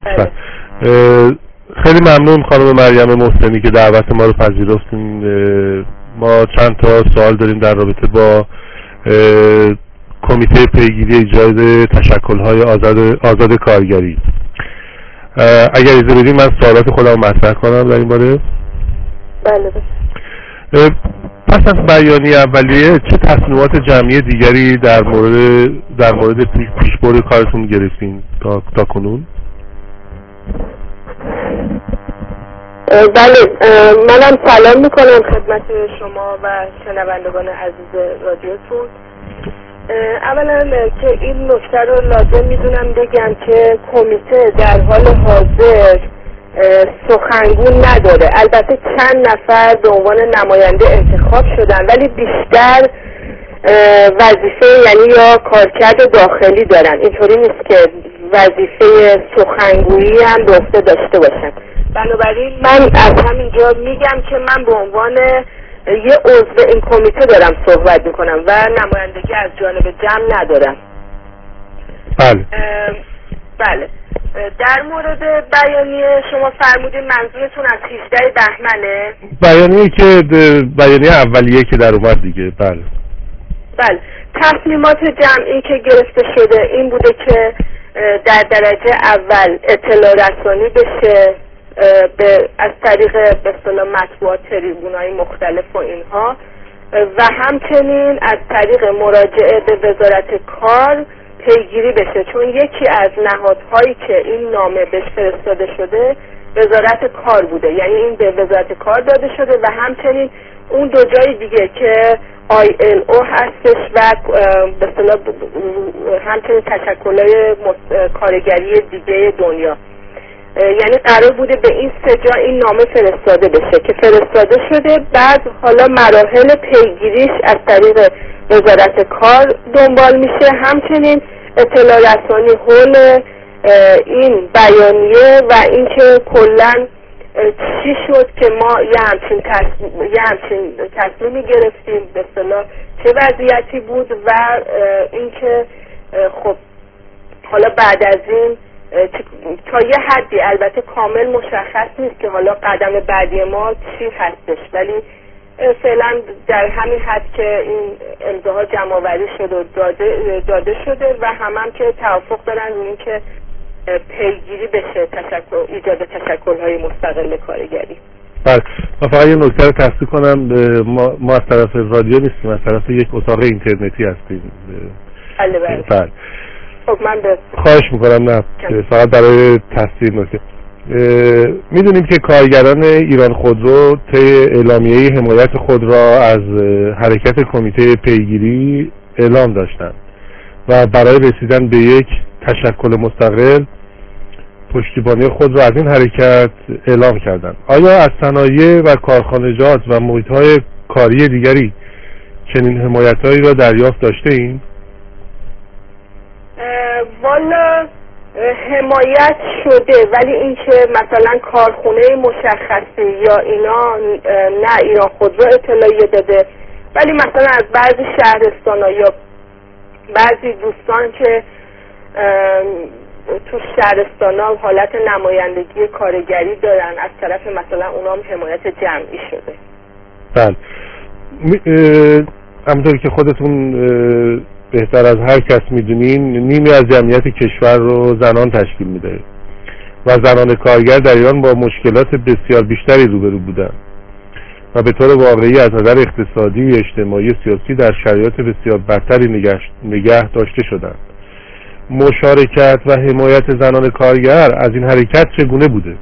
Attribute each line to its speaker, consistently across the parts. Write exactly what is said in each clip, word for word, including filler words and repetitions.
Speaker 1: بله. خیلی ممنون خانم مریم محسنی که دعوت ما رو پذیرفتین. ما چند تا سوال داریم در رابطه با کمیته پیگیری ایجاد تشکل‌های آزاد آزاد کارگری. اگر اجازه بدید من سوالات خودم مطرح کنم در این باره.
Speaker 2: بله.
Speaker 1: پس از بیانیه اولیه چه تصمیمات جمعی دیگری در مورد در مورد پیشبرد کارتون گرفتین تا تا کنون؟
Speaker 2: بله، منم سلام میکنم خدمت شما و شنوندگان عزیز رادیوتون. اولا که این نکته رو لازم میدونم بگم که کمیته در حال حاضر سخنگون نداره. البته چند نفر به عنوان نماینده انتخاب شدن ولی بیشتر وظیفه یعنی یا کارکرد داخلی دارن. اینطوری نیست که وظیفه سخنگویی هم به عهده داشته باشن. بنابراین من از همینجا میگم که من به عنوان یه عضو این کمیته دارم صحبت میکنم و نمایندگی از جانب جمع ندارم.
Speaker 1: بله.
Speaker 2: بله. در مورد بیانیه شما فرمودین منظورتون از هجدهم بهمنه؟
Speaker 1: بیانیه که بیانیه اولیه که در اومد دیگه. بله.
Speaker 2: بله. تصمیمات جمعی که گرفته شده این بوده که در درجه اول اطلاع رسانی بشه به از طریق به اصطلاح مطبوعات، تریبون‌های مختلف و اینها، و همچنین از طریق مراجعه به وزارت کار پیگیری بشه، چون یکی از نهادهایی که این نامه بهش فرستاده شده وزارت کار بوده، یعنی این به وزارت کار داده شده و همچنین اون دو جای دیگه که آی ال او هستش و به اصطلاح همچنین تشکل‌های کارگری دیگه دنیا. یعنی قرار بوده به این سه جا این نامه فرستاده بشه که فرستاده شده. بعد حالا مراحل پیگیریش از طریق وزارت کار دنبال میشه. همچنین اطلاع رسانی حول این بیانیه و اینکه کلاً چی شد که ما یه همچین تصمیم یه همچین تصمیمی گرفتیم، به اصطلاح چه وضعیتی بود و اینکه خب حالا بعد از این تا یه حدی البته کامل مشخص نیست که حالا قدم بعدی ما چی هستش، ولی فعلا در همین حد که این امضاها جمع‌آوری شده و داده, داده شده و هم هم که توافق دارن روی این که پیگیری بشه تشکل ایجاد تشکل‌های مستقل کارگری.
Speaker 1: بله. من فقط یه نکته رو تصحیح کنم، ما, ما از طرف رادیو نیستیم، از طرف یک اتاق اینترنتی هستیم.
Speaker 2: بله بله.
Speaker 1: بله.
Speaker 2: خب من به
Speaker 1: خواهش میکنم. نه فقط برای تصحیح نکته. میدونیم که کارگران ایران خودرو طی اعلامیه حمایت خود را از حرکت کمیته پیگیری اعلام داشتند و برای رسیدن به یک تشکل مستقل پشتیبانی خود را از این حرکت اعلام کردند. آیا از صنایع و کارخانجات و محیط‌های کاری دیگری چنین حمایت‌هایی را دریافت داشته ایم؟
Speaker 2: والا حمایت شده، ولی اینکه مثلا کارخونه مشخصی یا اینا نه ایران خودرو اطلاعیه داده، ولی مثلا از بعضی شهرستان‌ها یا بعضی دوستان که تو شهرستان‌ها حالت نمایندگی کارگری دارن از طرف مثلا اونام حمایت جمعی شده.
Speaker 1: بله. همونطور که خودتون بهتر از هر کس میدونین نیمی از جمعیت کشور رو زنان تشکیل میده و زنان کارگر در ایران با مشکلات بسیار بیشتری روبرو بودن و به طور واقعی از نظر اقتصادی، اجتماعی، سیاسی در شرایط بسیار بدتری نگه, نگه داشته شدند. مشارکت و حمایت زنان کارگر از این حرکت چگونه بوده؟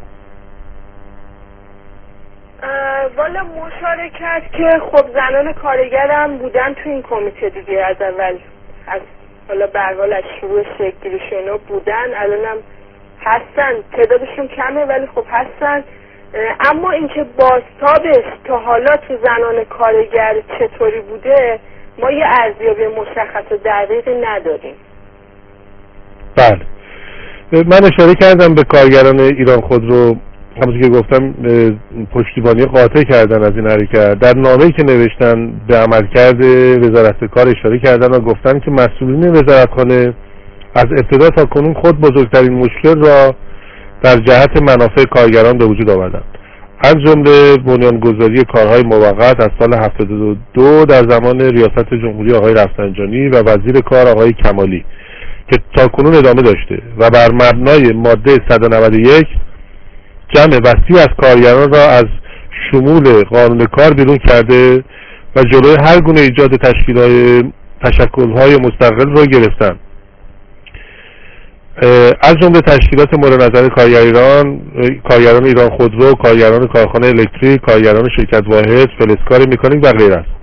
Speaker 2: والا مشارکت که خب زنان کارگر هم بودن تو این کمیته دیگه، از اول از حالا به هر حال از شروع شکلشون بودن، الانم هستن، تعدادشون کمه ولی خب هستن. اما اینکه بازتابش تا حالا تو زنان کارگر چطوری بوده ما یه ارزیابی مشخص و دقیقی نداریم.
Speaker 1: بله. من اشاره کردم به کارگران ایران خودرو، همونطور که گفتم پشتیبانی قاطع کردن از این حرکت. در نامه‌ای که نوشتن به عملکرد وزارت کار اشاره کردن و گفتن که مسئولین وزارتخانه از ابتدا تا کنون خود بزرگترین مشکل را در جهت منافع کارگران به وجود آوردند، از جمله بنیانگذاری کارهای موقت از سال هفتاد و دو در زمان ریاست جمهوری آقای رفسنجانی و وزیر کار آقای کمالی که تاکنون ادامه داشته و بر مبنای ماده صد و نود و یک جمع وسیع از کارگران را از شمول قانون کار بیرون کرده و جلوی هر گونه ایجاد تشکیل‌های تشکل‌های مستقل را گرفتند. از جمله تشکیلات مورد نظر کارگر ایران، کارگران ایران خودرو، کارگران کارخانه الکتریک، کارگران شرکت واحد، فلزکار مکانیک و غیره است.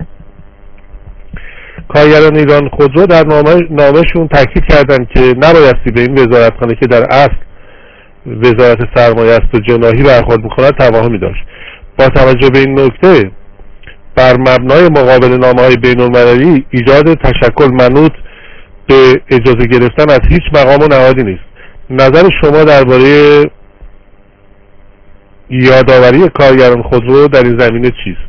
Speaker 1: کارگران ایران خودرو در نامه‌شون تاکید کردند که نبایستی به این وزارتخانه که در اصل وزارت سرمایه است و جناحی برخورد می‌کند توهمی داشت. با توجه به این نکته بر مبنای مقابله نامه‌های بین‌المللی ایجاد تشکل منوط به اجازه گرفتن از هیچ مقام و نهادی نیست. نظر شما درباره یادآوری کارگران خودرو در این زمینه چیست؟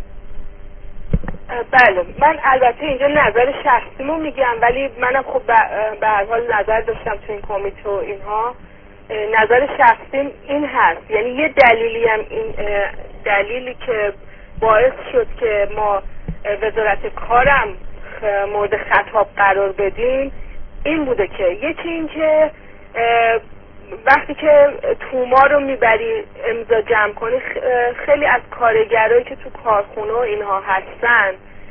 Speaker 2: بله، من البته اینجا نظر شخصیمو میگم، ولی منم خب به هر حال نظر داشتم تو این کمیته و اینها. نظر شخصیم این هست، یعنی یه دلیلی هم این دلیلی که باعث شد که ما وزارت کارم مورد خطاب قرار بدیم این بوده که یکی این که وقتی که توما رو میبری امضا جمع کنی، خیلی از کارگرایی که تو کارخونه و اینها هستن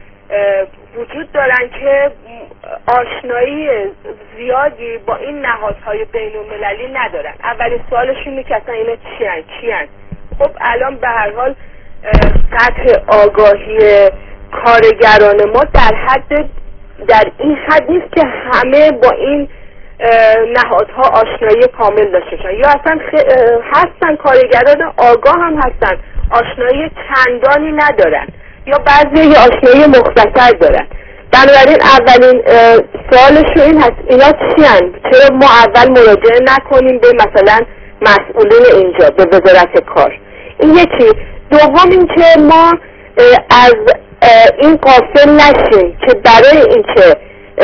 Speaker 2: وجود دارن که آشنایی زیادی با این نهادهای بین المللی ندارن. اولین سوالشون اینه که اصلا اینا چی هن؟ چی هن؟ خب الان به هر حال سطح آگاهی کارگران ما در حد در این حد نیست که همه با این نهادها آشنایی کامل داشته باشن، یا اصلا هستن کارگران آگاه هم هستن آشنایی چندانی ندارن، یا بعضی آشنایی مختصر دارن. بنابراین اولین سوالش این هست اینا چی هن؟ چرا ما اول مراجعه نکنیم به مثلا مسئولین اینجا، به وزارت کار؟ این یکی. دوم این که ما از این غافل نشیم که برای اینکه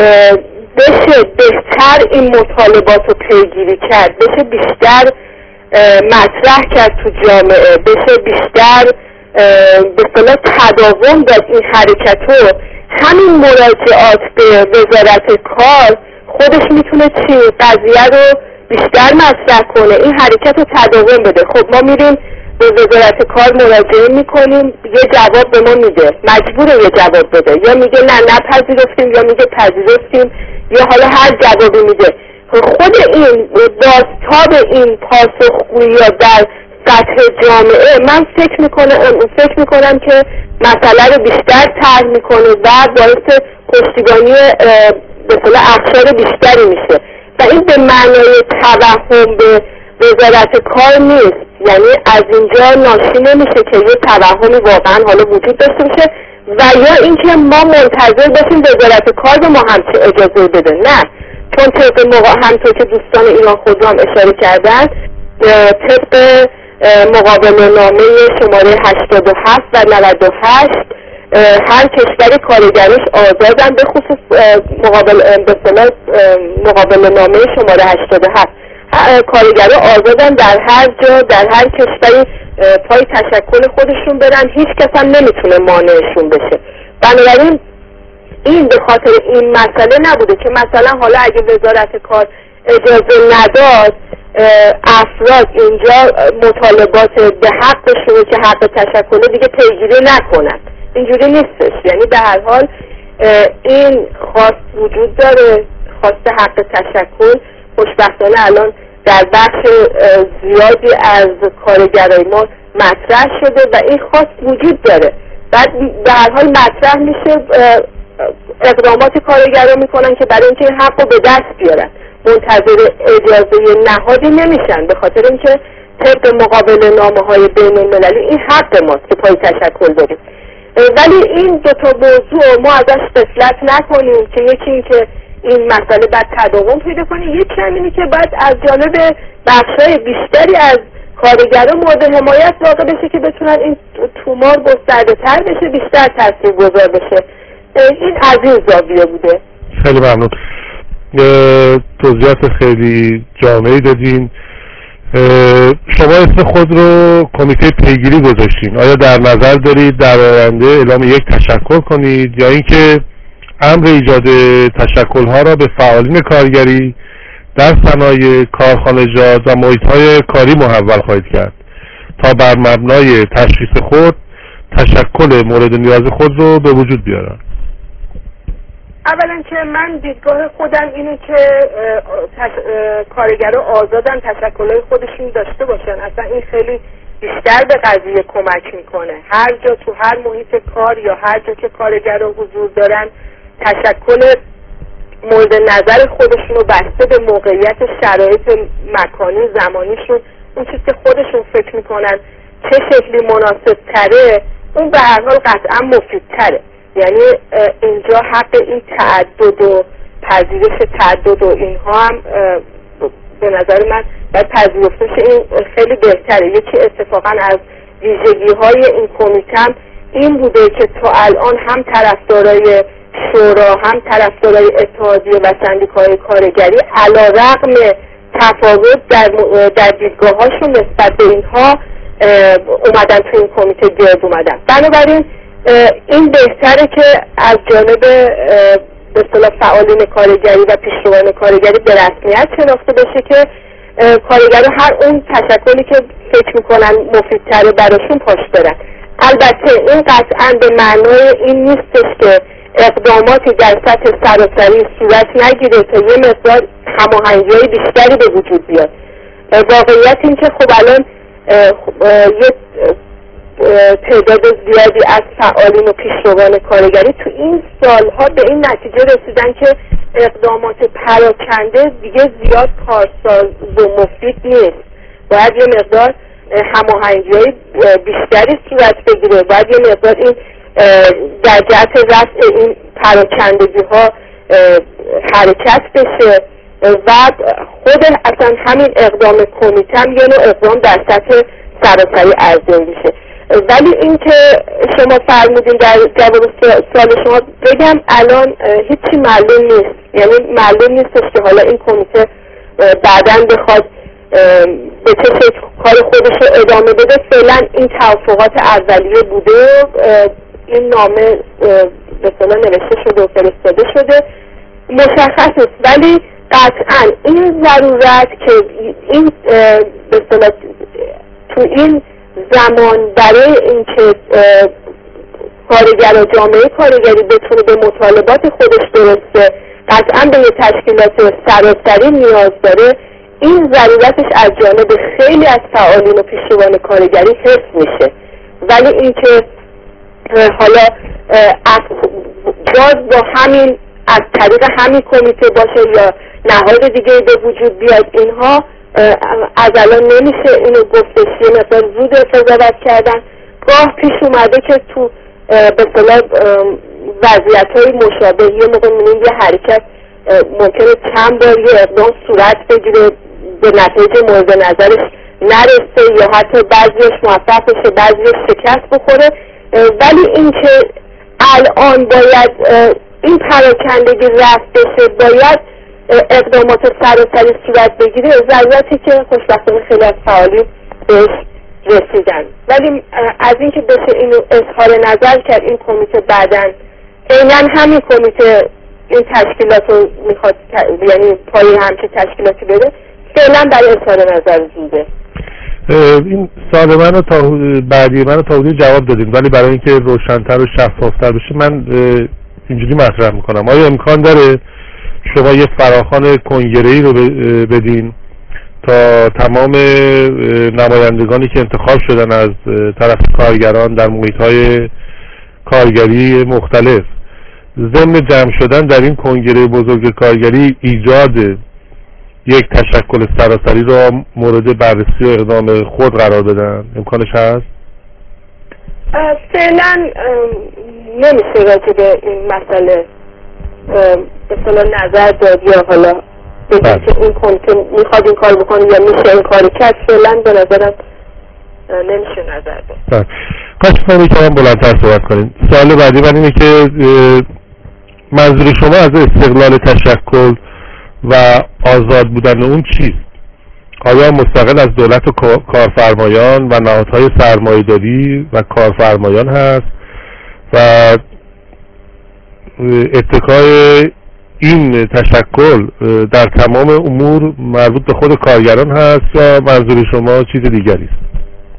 Speaker 2: بشه بهتر این مطالبات رو پیگیری کرد، بشه بیشتر مطرح کرد تو جامعه، بشه بیشتر به اصطلاح تداوم داد این حرکت رو، همین مراجعات به وزارت کار خودش میتونه چی؟ قضیه رو بیشتر مطرح کنه، این حرکت رو تداوم بده. خب ما میریم به وزارت کار مراجعه میکنیم، یه جواب به ما میده، مجبوره یه جواب بده، یا میگه نه نپذیرفتیم، یا میگه پذیرفتیم، یا حالا هر جوابی میده. خود این بازتاب این پاسخگویی در سطح جامعه من فکر میکنم فکر میکنم که مسئله رو بیشتر طرح میکنه و باعث پشتیبانی به اصطلاح اقشار بیشتری میشه و این به معنای توهم به وزارت کار نیست. یعنی از اینجا ناشی نمیشه که یه توهمی واقعا حالا وجود داشته باشه و یا اینکه ما منتظر باشیم وزارت کار به ما همچه اجازه بده. نه، چون طبق موقع همطور که دوستان ایران خودرو هم اشاره کردن، طبق مقابله نامه شماره هشتاد و هفت و نود و هشت هر کشوری کارگرش آزادن، به خصوص مقابل مقابله نامه شماره هشتاد و هفت کارگرها آزادن در هر جا در هر کشوری پای تشکل خودشون برن، هیچ کس هم نمیتونه مانعشون بشه. بنابراین این به خاطر این مسئله نبوده که مثلا حالا اگه وزارت کار اجازه نداد افراد اینجا مطالبات به حقشونه که حق تشکل دیگه پیگیری نکنن. اینجوری نیستش. یعنی به هر حال این خواست وجود داره، خواست حق تشکل. خوشبختانه الان در بخش زیادی از کارگرای ما مطرح شده و این خواست وجود داره. بعد به هر حال مطرح میشه، اقدامات کارگرا میکنن که برای اینکه این حق رو به دست بیارن، منتظر اجازه نهادی نمیشن، به خاطر اینکه طبق مقابله نامه های بین المللی این حق ماست که پای تشکل داریم. ولی این دو تا موضوع ما ازش غفلت نکنیم که یکی این که این مسئله باید تداوم پیدا کنه، یکی هم اینه که باید از جانب بخشای بیشتری از کارگران مورد حمایت واقع بشه که بتونن این تومار گسترده تر بشه، بیشتر تاثیرگذار بشه. این از این زاویه بوده.
Speaker 1: خیلی ممنون. توضیحات خیلی جامعی دادین. شما اسم خود رو کمیته پیگیری گذاشتین، آیا در نظر دارید در آینده اعلام یک تشکل کنید یا اینکه امر ایجاد تشکل‌ها را به فعالین کارگری در صنایع، کارخانجات و محیط‌های کاری محول خواهید کرد تا بر مبنای تشخیص خود تشکل مورد نیاز خود رو به وجود بیارن؟
Speaker 2: اولا که من دیدگاه خودم اینه که تش... کارگرها آزادن تشکل‌های خودشون داشته باشن. اصلا این خیلی بیشتر به قضیه کمک میکنه. هر جا تو هر محیط کار یا هر جا که کارگرها حضور دارن تشکل مورد نظر خودشون رو بسته به موقعیت، شرایط مکانی، زمانیشون، اون چیزی که خودشون فکر میکنن چه شکلی مناسب تره، اون به هر حال قطعا مفید تره. یعنی اینجا حق این تعدد و پذیرش تعدد و اینها هم به نظر من باید پذیرفته شه. این خیلی بهتره. یکی اتفاقا از ویژگی های این کمیته هم این بوده که تا الان هم طرفدارای شورا هم طرفدارای اتحادیه و سندیکاهای کارگری علیرغم تفاوت در در دیدگاه‌هاشون نسبت به اینها اومدن تو این کمیته گرد اومدن. بنابراین این بهتره که از جانب به اصطلاح فعالین کارگری و پیشروان کارگری به رسمیت شناخته بشه که کارگرها هر اون تشکلی که فکر میکنن مفیدتره براشون پاش برن. البته این قطعا به معنای این نیستش که اقداماتی در سطح سراسری صورت نگیره تا یه مقدار هماهنگی‌های بیشتری به وجود بیاد. واقعیت این که خب الان یه تعداد زیادی از فعالین و پیشروان کارگری تو این سالها به این نتیجه رسیدن که اقدامات پراکنده دیگه زیاد کارساز و مفید نیست. باید یه مقدار هماهنگی‌های بیشتری صورت بگیره. باید یه مقدار این در جهت رفع این پراکندگی ها حرکت بشه و خود اصلا همین اقدام کمیته هم یه نوع اقدام در سطح سراسری ارزیابی میشه. ولی این که شما فرمودین در جواب سوال شما بگم الان هیچی معلوم نیست. یعنی معلوم نیستش که حالا این کمیته بعداً بخواد به چه شکل کار خودش رو ادامه بده. فعلا این توافقات اولیه بوده، این نامه به اصطلاح نوشته شده و فرستاده شده، مشخص است. ولی قطعا این ضرورت که این به اصطلاح تو این زمان برای اینکه کارگر و جامعه کارگری بتونه به مطالبات خودش برسه قطعا به یه تشکیلات سراسری نیاز داره. این ضرورتش از جانب خیلی از فعالین و پیشروان کارگری حفظ میشه. ولی اینکه حالا باز با همین از طریق همین کمیته باشه یا نهاد دیگه به وجود بیاد، اینها از الان نمیشه اینو گفتش. یه مقدار زود قضاوت کردن. گاه پیش اومده که تو به اصطلاح وضعیت‌های مشابه یه موقع می‌بینیم یه حرکت ممکنه چند بار یه اقدام صورت بگیره به نتیجه مورد نظرش نرسه یا حتی بعضیش موفق بشه بعضیش شکست بخوره. ولی اینکه الان باید این پراکندگی رفت بشه، باید اقدامات سراسری صورت بگیره، ضرورتی که خوشبختانه خیلی از فعالین بهش رسیدن. ولی از اینکه بشه اینو اظهار نظر کرد این کمیته بعداً عیناً همین کمیته این تشکیلات رو میخواد یعنی پای همچه تشکیلاتی بره، فعلا برای اظهار نظر زوده.
Speaker 1: این سوال من رو تا بعدی من رو تا حدودی جواب دادیم، ولی برای اینکه روشن‌تر و شفاف‌تر بشه من اینجوری مطرح میکنم. آیا امکان داره شما یه فراخوان کنگره‌ای رو بدین تا تمام نمایندگانی که انتخاب شدن از طرف کارگران در محیط‌های کارگری مختلف ضمن جمع شدن در این کنگره بزرگ کارگری ایجاد یک تشکل سراسری را مورد بررسی و اقدام خود قرار بدن؟ امکانش هست؟
Speaker 2: فعلا نمیشه راجع به این مسئله به اصطلاح نظر داد یا حالا بگیم که این کمیته میخواد این کار بکنه یا میشه این کاری کرد. فعلا به نظرم نمیشه نظر داد.
Speaker 1: خواهش می‌کنم یکم بلندتر صحبت کنین. سوال بعدی من اینه که منظور شما از استقلال تشکل و آزاد بودن اون چیست؟ آیا مستقل از دولت و کارفرمایان و نهادهای سرمایه‌داری و کارفرمایان هست و اتکای این تشکل در تمام امور مربوط به خود کارگران هست یا منظور شما چیز دیگری است؟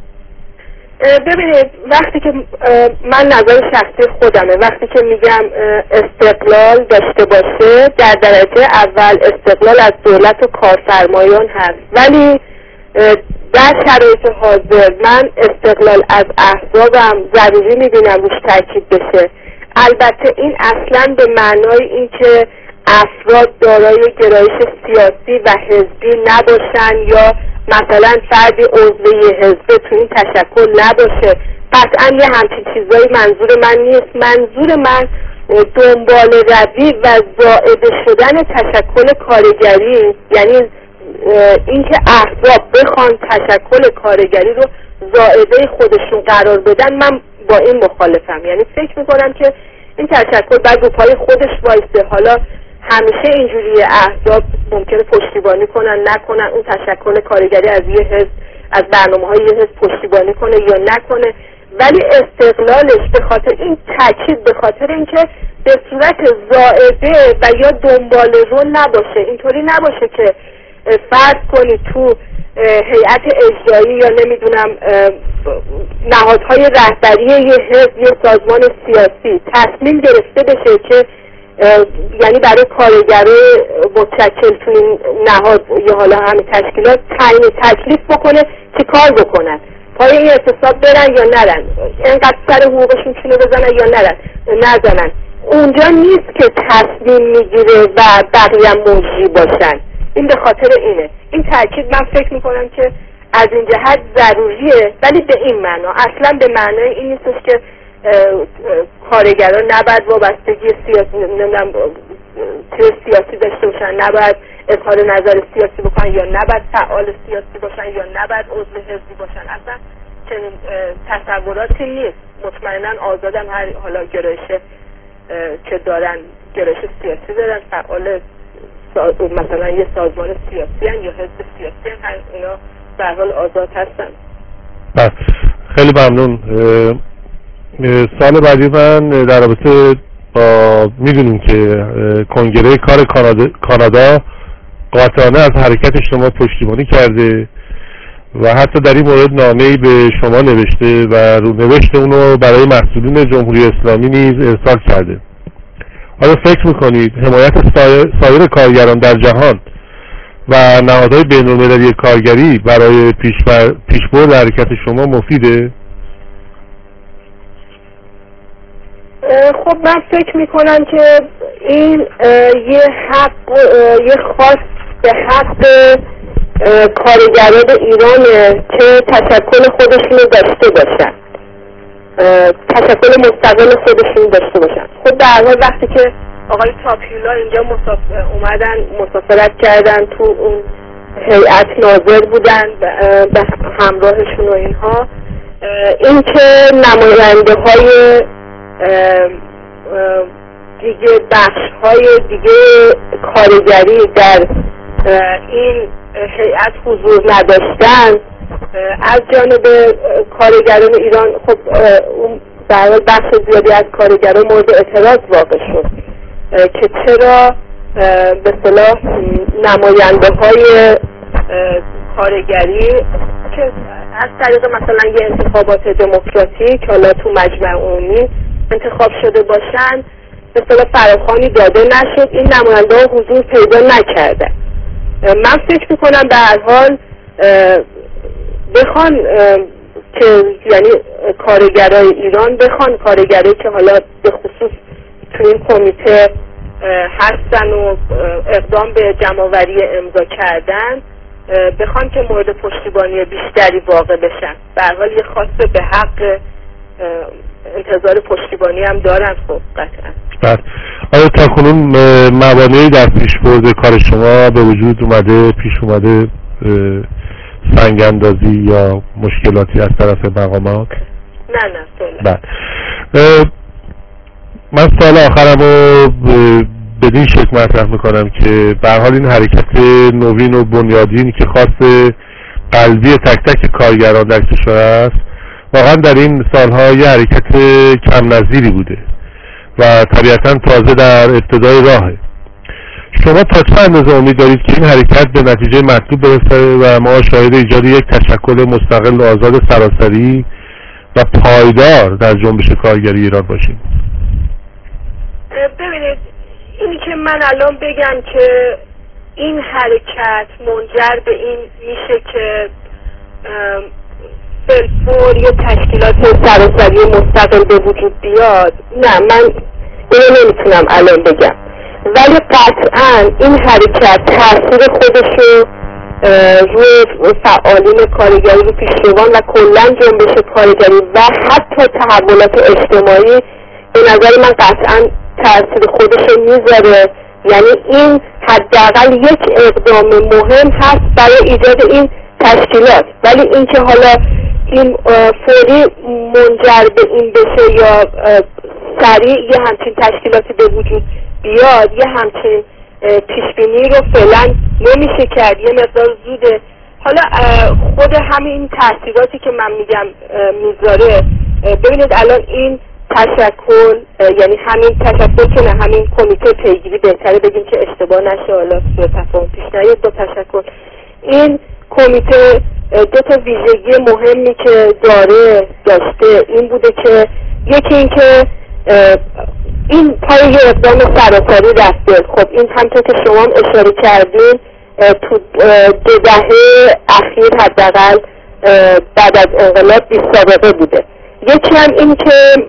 Speaker 2: ببینید وقتی که من نظر شخصی خودمه، وقتی که میگم استقلال داشته باشه در درجه اول استقلال از دولت و کارفرمایان هست، ولی در شرایط حاضر من استقلال از احزابم ضروری میبینم روش تاکید بشه. البته این اصلا به معنای این که افراد دارای گرایش سیاسی و حزبی نباشن یا مثلا فردی عضو یه حزب تو این تشکل نباشه، قطعا یه همچین چیزایی منظور من نیست. منظور من دنبال روی و زائده شدن تشکل کارگری، یعنی اینکه احزاب بخوان تشکل کارگری رو زائده خودشون قرار بدن، من با این مخالفم. یعنی فکر میکنم که این تشکل باید رو پای خودش وایسته. حالا همیشه اینجوری احزاب ممکنه پشتیبانی کنن نکنن، اون تشکل کارگری از یه حزب از برنامه‌های یه حزب پشتیبانی کنه یا نکنه، ولی استقلالش به خاطر این تاکید به خاطر اینکه به صورت زائده و یا دنبال رو نباشه. اینطوری نباشه که فرض کنی تو هیئت اجرایی یا نمیدونم نهادهای رهبری یه حزب یا سازمان سیاسی تصمیم گرفته بشه که یعنی برای کارگرای متشکل تو این نهاد یا حالا همین تشکیلات تعیین تکلیف بکنه که کار بکنن، پای این اعتصاب برن یا نرن، اینقدر سر حقوقشون چونه بزنن یا نرن نزنن. اونجا نیست که تصمیم میگیره و بقیه موجی باشن. این به خاطر اینه. این تاکید من فکر میکنم که از این جهت ضروریه، ولی به این معنا، اصلا به معنای این نیستش که کارگران نباید وابستگی سیاسی نمیدونم چه سیاسی داشته باشن، نباید اظهار نظر سیاسی بکنن یا نباید فعال سیاسی باشن یا نباید عضو حزبی باشن. اصلا چنین تصوراتی نیست. مطمئنا آزادن هر حالا گرایش که دارن، گرایش سیاسی دارن، فعال مثلا یه سازمان سیاسی هن یا حزب سیاسی هن، اینا به هر حال آزاد هستن.
Speaker 1: بله خیلی ممنون. سال بعدی من در رابطه با میدونیم که کنگره کار کانادا قاطعانه از حرکت شما پشتیبانی کرده و حتی در این مورد نامه‌ای به شما نوشته و رونوشت اونو برای مسئولین جمهوری اسلامی نیز ارسال کرده. آیا فکر میکنید حمایت سایر کارگران در جهان و نهادهای بین‌المللی کارگری برای پیشبرد حرکت شما مفیده؟
Speaker 2: خب من فکر میکنم که این یه حق یه خاص به حق کارگران ایرانه که تشکل خودشون رو داشته باشن، تشکل مستقل خودشون داشته باشن. خب در حال وقتی که آقای تاپیولا اینجا مسافر اومدن مسافرت کردن، تو اون هیئت ناظر بودن به همراهشون و اینها، این که نماینده های دیگه بخش های دیگه کارگری در این هیئت حضور نداشتن از جانب کارگران ایران، خب اون در بخش زیادی از کارگران مورد اعتراض واقع شد که چرا به اصطلاح نماینده های کارگری که از طریق مثلا یه انتخابات دموکراتیک حالا تو مجمع عمومی انتخاب شده باشن به اصطلاح فراخوانی داده نشد، این نماینده ها حضور پیدا نکردن. من فکر میکنم به هر حال بخوان که یعنی کارگرای ایران بخوان، کارگرایی که حالا به خصوص تو این کمیته هستن و اقدام به جمع‌آوری امضا کردن، بخوان که مورد پشتیبانی بیشتری واقع بشن. به هر حال یه خواسته به حق انتظار پشتیبانی هم دارن. خب قطعا.
Speaker 1: بله. آیا تاکنون موانعی در پیشبرد کار شما به وجود اومده، پیش اومده سنگ اندازی یا مشکلاتی از طرف مقامات؟
Speaker 2: نه نه
Speaker 1: بله. من سال آخرم رو بدین شکل مطرح میکنم که به هر حال این حرکت نوین و بنیادین که خاص قلبی تک تک کارگران در کشور است واقعا در این سالها یه حرکت کم نظیری بوده و طبیعتا تازه در ابتدای راهه. شما تا چه اندازه امید دارید که این حرکت به نتیجه مطلوب برسه و ما شاهد ایجاد یک تشکل مستقل و آزاد سراسری و پایدار در جنبش کارگری ایران باشیم؟
Speaker 2: ببینید، اینی که من الان بگم که این حرکت منجر به این میشه که بالفور یه تشکیلات سراسری مستقل به وجود بیاد، نه، من اینو نمیتونم الان بگم، ولی قطعا این حرکت تاثیر خودشو روی فعالین کارگری، رو پیشروان و کلا جنبش کارگری و حتی تحولات اجتماعی به نظر من قطعا تاثیر خودشو میذاره. یعنی این حداقل یک اقدام مهم هست برای ایجاد این تشکیلات، ولی اینکه حالا این فوری منجر به این بشه یا سریع یه همچین تشکیلاتی به وجود بیاد، یه همچین پیشبینی رو فعلا نمیشه کرد، یه مقدار زوده. حالا خود همین تاثیراتی که من میگم میذاره، ببینید الان این تشکل، یعنی همین تشکل که نه همین کمیته پیگیری، بهتره بگیم که اشتباه نشه، حالا سوء تفاهم پیش نیاد با تشکل، این کمیته دو تا ویژگی مهمی که داره داشته این بوده که یکی این که این پای یه اقدام سراسری رفته. خب این همطور که شما هم اشاره کردین تو دو دهه اخیر حداقل بعد از انقلاب بی سابقه بوده. یکی هم این که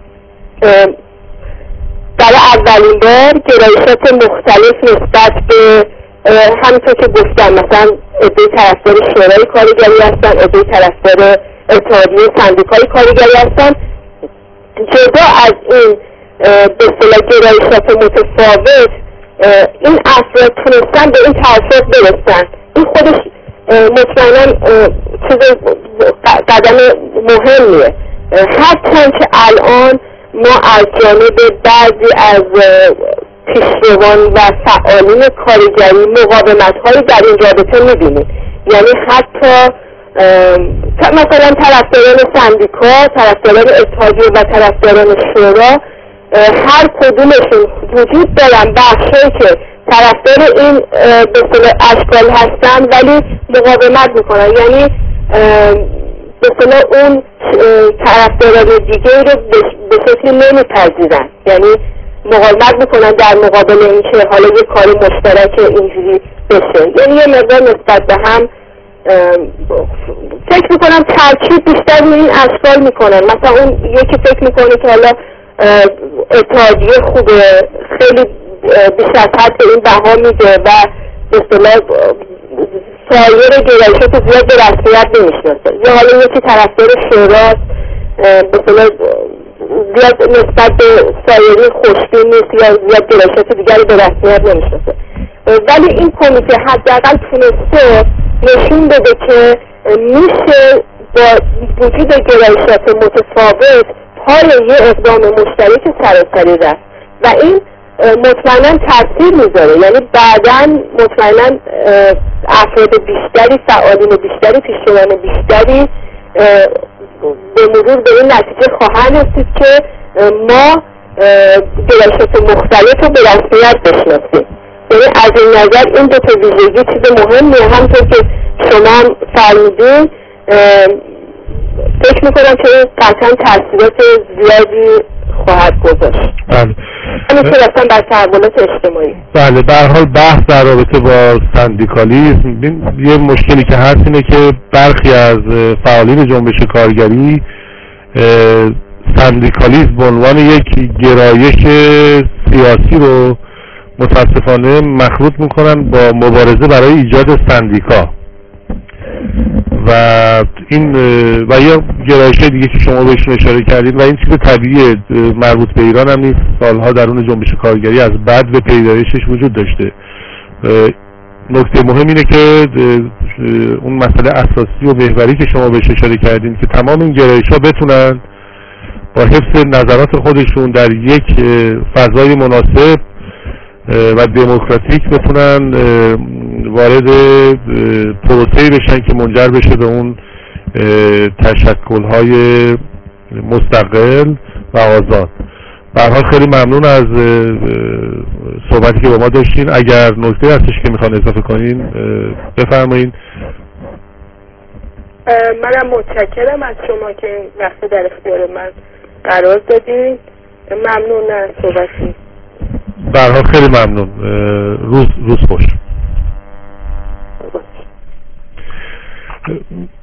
Speaker 2: برای اولین بار گرایشات مختلف نسبت به همینطور که گفتم، مثلا عده طرفدار شورای کارگری هستن، عده طرفدار اتحادیه سندیکای کارگری هستن، جدا از این به اصطلاح گرایشات متفاوت این افراد تونستن به این توافق برسن. این خودش مطمئنا چیز قدم مهمیه، حتی که الان ما از جانب بعضی از پیشروان و فعالین کارگری مقاومت‌هایی در این رابطه می‌بینیم. یعنی حتی مثلا طرفداران سندیکا، طرفداران اتحادیه و طرفداران شورا، هر کدومشون وجود دارن بخشی که طرفدار این به اصطلاح اشکال هستن ولی مقاومت میکنن، یعنی به اصطلاح اون طرفداران دیگه رو به شکلی نمیپذیرن، یعنی مقاومت میکنن در مقابل اینکه حالا یه کار مشترک اینجوری بشه. یعنی یه مقدار نسبت به هم فکر میکنم ترکیب بیشتر این اشکال میکنن. مثلا اون یکی فکر میکنه که حالا اتحادیه خوبه، خیلی بیش از حد به این بها میده و به اصطلاح سایر گرایشات زیاد به رسمیت نمیشناسه، یا حالا یکی طرفدار شوراست، به اصطلاح زیاد نسبت به سایری خوشبین نیست یا زیاد گرایشات دیگری به رسمیت نمیشناسه. ولی این کمیته حداقل تونسته نشون بده که میشه با وجود گرایشات متفاوت پای یه اقدام مشترک سراسری رفت و این مطمئنا تاثیر میذاره. یعنی بعداً مطمئنا افراد بیشتری، فعالین بیشتری، پیشروان بیشتری به مرور به این نتیجه خواهند رسید که ما گرایشات مختلف رو به رسمیت بشناسیم. یعنی از این نظر این دو تا ویژگی چیز مهمیه. همونطور که شما هم فرمودین، فکر میکنم که این قطعا تاثیرات زیادی خواهد گذاشت.
Speaker 1: بله.
Speaker 2: همینطور اصلا بر تحولات اجتماعی.
Speaker 1: بله، به هر حال بحث در رابطه با سندیکالیسم، یه مشکلی که هست اینه که برخی از فعالین جنبش کارگری سندیکالیسم به عنوان یک گرایش سیاسی رو متاسفانه مخلوط میکنن با مبارزه برای ایجاد سندیکا و این و یا گرایش دیگه که شما بهشون اشاره کردید و این چیز طبیعیه، مربوط به ایران هم نیست، سالها درون جنبش کارگری از بعد به پیدایشش وجود داشته. نکته مهم اینه که اون مسئله اساسی و محوری که شما بهش اشاره کردین که تمام این گرایش‌ها بتونن با حفظ نظرات خودشون در یک فضای مناسب و دموکراتیک بتونن وارد پروسه‌ای بشن که منجر بشه به اون تشکل‌های مستقل و آزاد. به هر حال خیلی ممنون از صحبتی که با ما داشتین. اگر نکته هستش که میخوان اضافه کنین بفرمایید.
Speaker 2: منم متشکرم از شما که این وقت در اختیار من قرار دادین. ممنون از صحبتتون.
Speaker 1: به هر حال خیلی ممنون. روز روز خوش.